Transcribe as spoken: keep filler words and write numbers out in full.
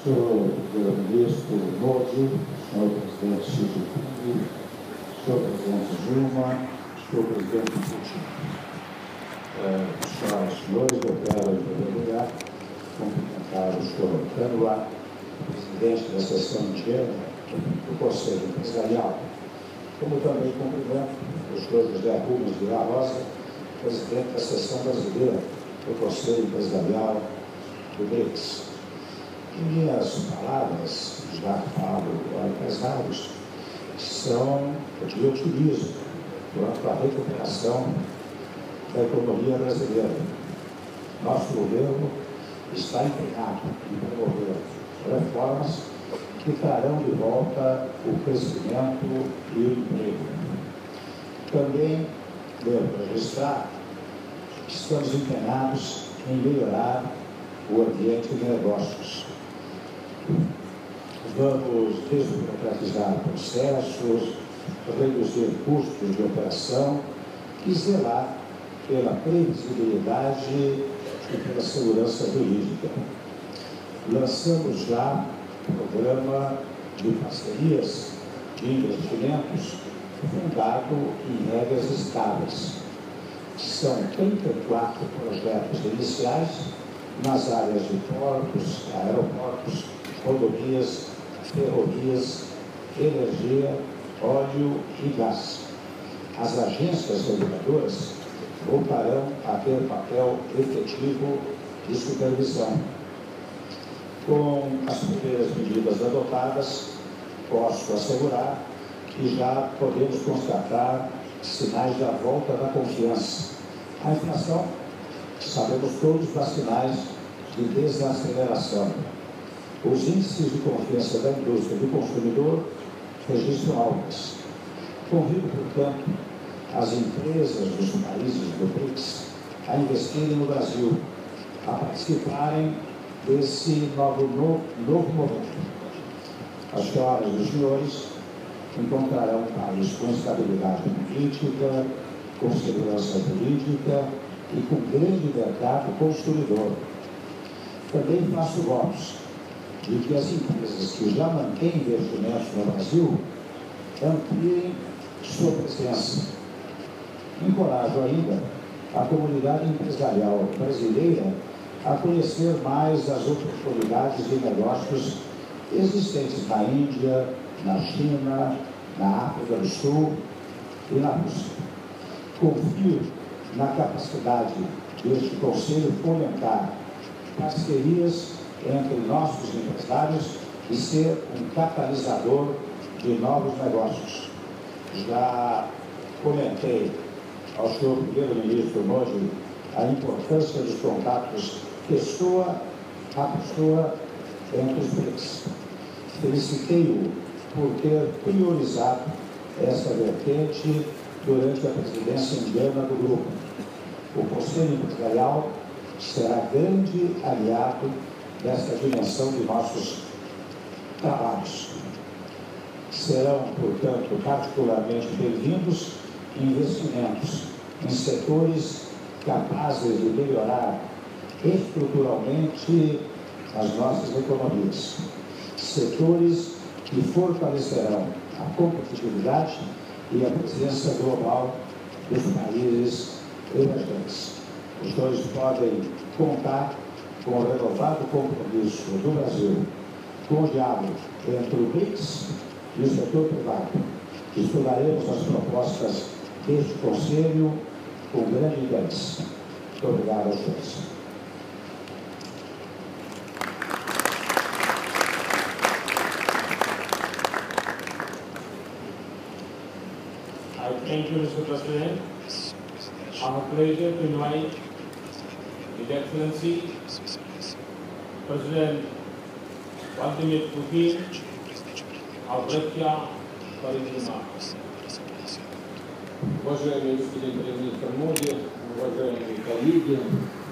senhor primeiro-ministro Modi, senhor presidente Xi Jinping, senhor presidente Dilma, senhor presidente Putin. É, senhoras e senhores, eu quero, em primeiro lugar, cumprimentar o senhor Canua, presidente da seção indiana do Conselho Empresarial, como também cumprimento o senhor José Rubens de la Rosa, presidente da seção brasileira do Conselho Empresarial do BRICS. Em minhas palavras, já falo a empresários, são de otimismo quanto à recuperação da economia brasileira. Nosso governo está empenhado em promover reformas que trarão de volta o crescimento e o emprego. Também devo registrar que estamos empenhados em melhorar o ambiente de negócios. Vamos desburocratizar processos, reduzir custos de operação e zelar pela previsibilidade e pela segurança jurídica. Lançamos já um programa de parcerias de investimentos fundado em regras estáveis. São trinta e quatro projetos iniciais nas áreas de portos, aeroportos, rodovias, ferrovias, energia, óleo e gás. As agências reguladoras voltarão a ter papel efetivo de supervisão. Com as primeiras medidas adotadas, posso assegurar que já podemos constatar sinais da volta da confiança. A inflação, sabemos todos, dá sinais de desaceleração. Os índices de confiança da indústria e do consumidor registram altas. Convido, portanto, as empresas dos países do BRICS a investirem no Brasil, a participarem desse novo, novo, novo momento. As senhoras e os senhores encontrarão um país com estabilidade política, com segurança política e com grande mercado consumidor. Também faço votos de que as empresas que já mantêm investimentos no Brasil ampliem sua presença. Encorajo ainda a comunidade empresarial brasileira a conhecer mais as oportunidades de negócios existentes na Índia, na China, na África do Sul e na Rússia. Confio na capacidade deste Conselho fomentar parcerias entre nossos empresários e ser um catalisador de novos negócios. Já comentei ao senhor primeiro-ministro Modi a importância dos contatos pessoa a pessoa entre os BRICS. Felicitei-o por ter priorizado essa vertente durante a presidência indiana do grupo. O Conselho Empresarial será grande aliado dessa dimensão de nossos trabalhos. Serão, portanto, particularmente bem-vindos investimentos em setores capazes de melhorar estruturalmente as nossas economias. Setores que fortalecerão a competitividade e a presença global dos países emergentes. Os senhores podem contar com o renovado compromisso do Brasil com o diálogo entre o BRICS e o setor privado. Estudaremos as propostas deste Conselho com grande interesse. Muito obrigado aos senhores. I thank you, Mister President. Our pleasure to invite His Excellency President Vladimir Putin of Russia for his remarks. Уважаемый господин президент Моди, уважаемые коллеги,